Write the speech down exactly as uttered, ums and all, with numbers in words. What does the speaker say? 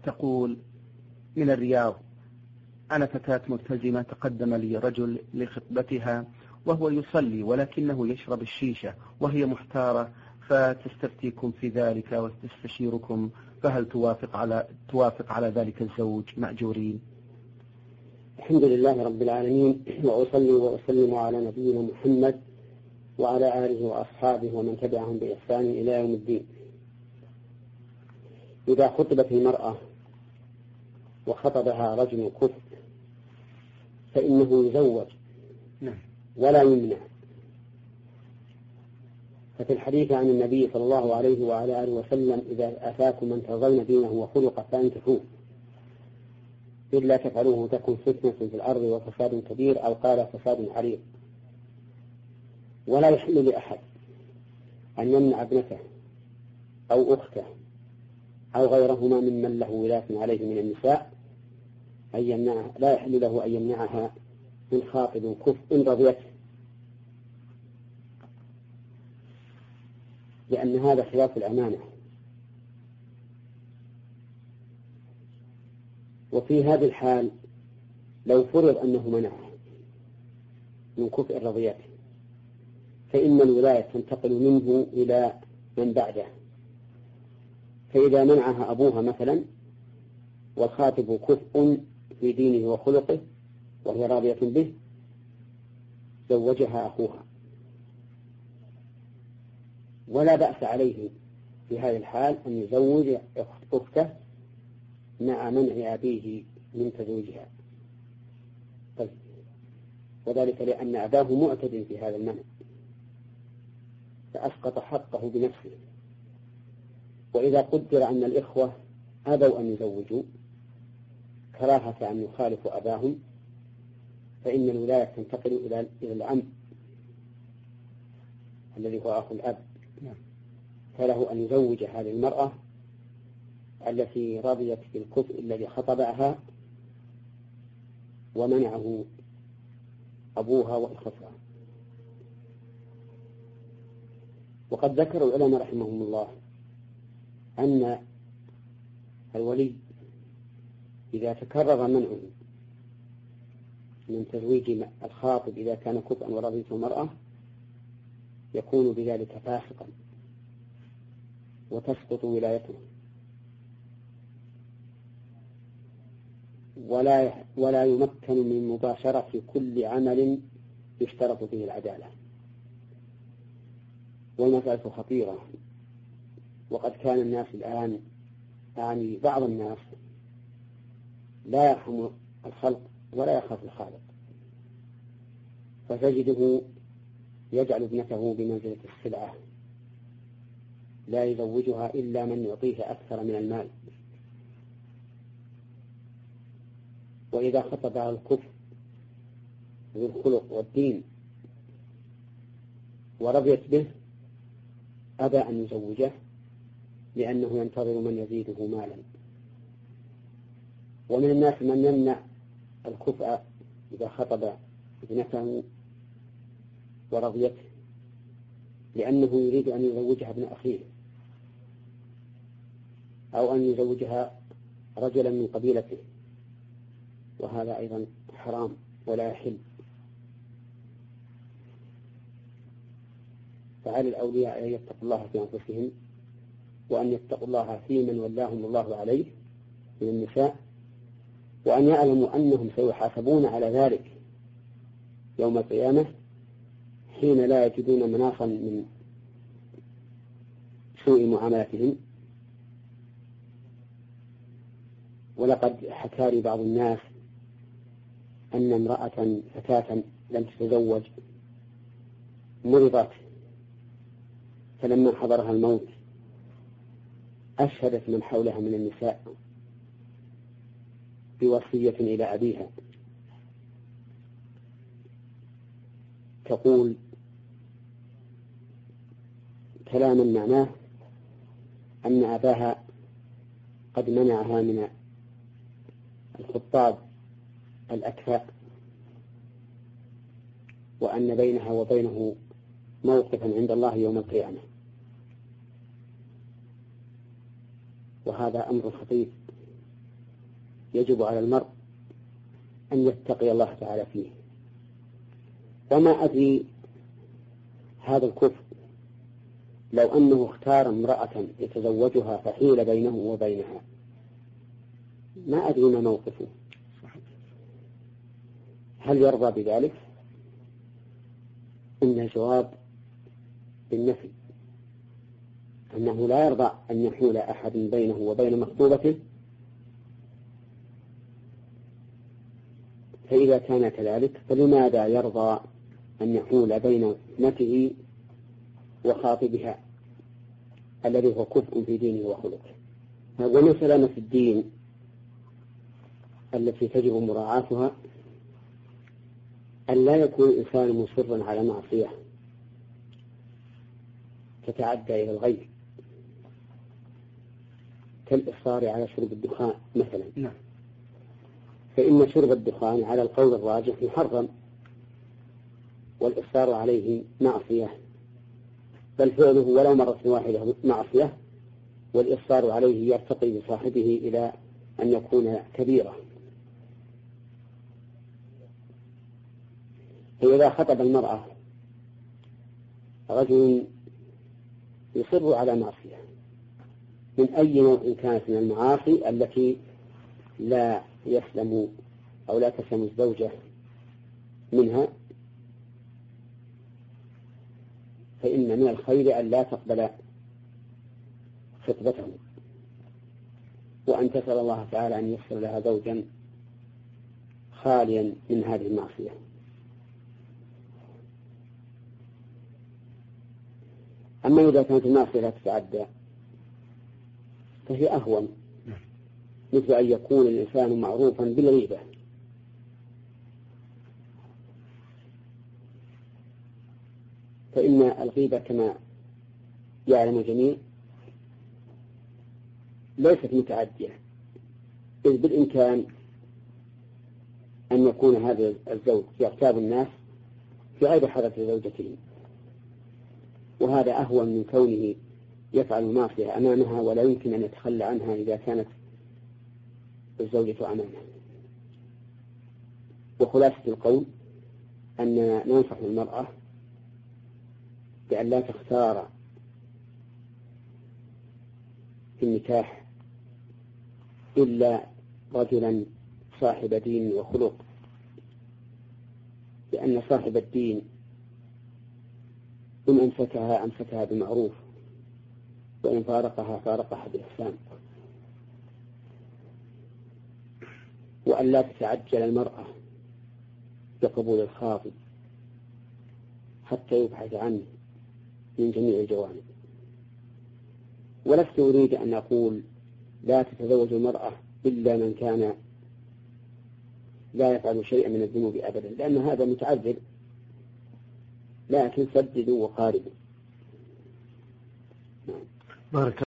تقول: من الرياض، أنا فتاة ملتزمة، تقدم لي رجل لخطبتها وهو يصلي ولكنه يشرب الشيشة وهي محتارة، فتستفتيكم في ذلك وتستشيركم، فهل توافق على توافق على ذلك الزوج مأجورين؟ الحمد لله رب العالمين، وأصلي وأسلم على نبينا محمد وعلى آله وأصحابه ومن تبعهم بإحسان إلى يوم الدين. إذا خطبت المرأة وخطبها رجل كفء فإنه يزوج ولا يمنع. ففي الحديث عن النبي صلى الله عليه وعلى آله وسلم: إذا أتاكم من ترضون دينه وخلقه فانكحوه، إلا تفعلوه تكن فتنة في الأرض وفساد كبير، أو قال فساد عريض. ولا يحل لأحد أن يمنع ابنته أو أخته أو غيرهما ممن له ولاة عليه من النساء أن يمنعها، لا يحل له أن يمنعها من خاطب كفء إن رضيته، لأن هذا خلاف الأمانة. وفي هذه الحال لو فرض أنه منعه من كفء رضيته فإن الولاية تنتقل منه إلى من بعده. فإذا منعها أبوها مثلا والخاطب كفء في دينه وخلقه وهي راضية به، زوجها أخوها، ولا بأس عليه في هذه الحال أن يزوج أخته مع منع أبيه من تزويجها. طيب، وذلك لأن أباه معتد في هذا المنع فأسقط حقه بنفسه. وإذا قدر أن الإخوة أبوا أن يزوجوا كراهة أن يخالفوا أباهم فإن الولاية تنتقل إلى إلى العم الذي هو أخو الأب، فله أن يزوج هذه المرأة التي رضيت بالكفء الذي خطبها ومنعه أبوها وإخوتها. وقد ذكر العلماء رحمهم الله أن الولي إذا تكرر منعه من تزويج الخاطب إذا كان كفءا ورضيته المرأة يكون بذلك فاسقا وتسقط ولايته، ولا ولا يمكن من مباشرة كل عمل يشترط فيه العدالة. والمسألة خطيرة، وقد كان الناس الآن يعني بعض الناس لا يرحم الخلق ولا يخاف الخالق، فتجده يجعل ابنته بمنزلة السلعة لا يزوجها إلا من يعطيه أكثر من المال. وإذا خطبها الكفر ذو الخلق والدين ورضيت به أبى أن يزوجه لأنه ينتظر من يزيده مالا. ومن الناس من يمنع الكفء إذا خطب ابنته ورضيته لأنه يريد أن يزوجها ابن أخيه أو أن يزوجها رجلا من قبيلته، وهذا أيضا حرام ولا يحل. فعلى الأولياء أن يتقوا الله في أنفسهم وأن يتقوا الله في من ولاهم الله عليه من النساء، وأن يعلموا أنهم سيحاسبون على ذلك يوم القيامة حين لا يجدون مناصا من سوء معاملتهم. ولقد حكى لي بعض الناس أن امرأة فتاة لم تتزوج مرضت، فلما حضرها الموت أشهدت من حولها من النساء بوصية إلى أبيها تقول كلاما معناه أن أباها قد منعها من الخطاب الأكفاء، وأن بينها وبينه موقفا عند الله يوم القيامة. وهذا أمر خطير يجب على المرء أن يتقي الله تعالى فيه. وما أدري هذا الكفر لو أنه اختار امرأة يتزوجها فحيل بينه وبينها، ما أدري ما موقفه، هل يرضى بذلك؟ إن الجواب بالنفي، أنه لا يرضى أن يحول أحد بينه وبين مخطوبته. فإذا كان كذلك فلماذا يرضى أن يحول بين ابنته وخاطبها الذي هو كفء في دينه وخلقه؟ ومثلا في الدين التي تجب مراعاتها أن لا يكون الإنسان مصرا على معصية تتعدى إلى الغير، كالإصرار على شرب الدخان مثلا. نعم. فإن شرب الدخان على القول الراجح محرم، والإصرار عليه معصية، بل فعله ولو مرة واحدة معصية، والإصرار عليه يرتقي بصاحبه إلى أن يكون كبيرة. فإذا خطب المرأة رجل يصر على معصية من أي نوع كانت من المعاصي التي لا يسلم أو لا تسلم الزوجة منها، فإن من الخير أن لا تقبل خطبته، وأن تسأل الله تعالى أن ييسر لها زوجا خاليا من هذه المعصية. أما إذا كانت المعصية لا تتعدى فهي أهون، مثل أن يكون الإنسان معروفا بالغيبة، فإن الغيبة كما يعلم الجميع ليست متعدية، إذ بالإمكان أن يكون هذا الزوج يغتاب الناس في غير حضرة زوجته، وهذا أهون من كونه يفعل المعصية أمامها ولا يمكن أن يتخلى عنها إذا كانت الزوجة أمامه. وخلاصة القول أن ننصح المرأة بأن لا تختار في النكاح إلا رجلا صاحب دين وخلق، لأن صاحب الدين إن أمسكها أمسكها بمعروف، وإن فارقها فارقها بإحسان. وأن لا تتعجل المرأة بقبول الخاطب حتى يبحث عنه من جميع الجوانب. ولست أريد أن أقول لا تتزوج المرأة إلا من كان لا يفعل شيئا من الذنوب أبدا، لأن هذا متعذر، لكن سددوا وقاربوا. بارك